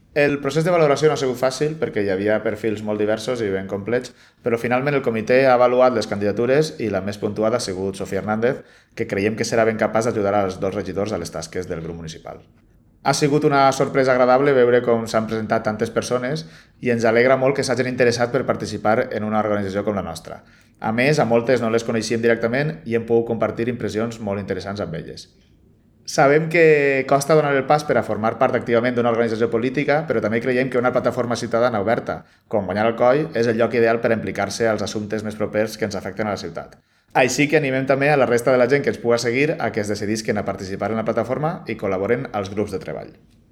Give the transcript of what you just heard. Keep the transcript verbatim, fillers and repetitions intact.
El procés de valoració no ha sigut fàcil perquè hi havia perfils molt diversos i ben complets, però finalment el comitè ha avaluat les candidatures i la més puntuada ha sigut Sofia Hernández, que creiem que serà ben capaç d'ajudar als dos regidors a les tasques del grup municipal. Ha sigut una sorpresa agradable veure com s'han presentat tantes persones i ens alegra molt que s'hagin interessat per participar en una organització com la nostra. A més, a moltes no les coneixíem directament i hem pogut compartir impressions molt interessants amb elles. Sabem que costa donar el pas per a formar part activament d'una organització política, però també creiem que una plataforma ciutadana oberta, com Guanyar el Coll, és el lloc ideal per a implicar-se als assumptes més propers que ens afecten a la ciutat. Així que animem també a la resta de la gent que ens puga seguir a que es decidisquen a participar en la plataforma i col·laboren als grups de treball.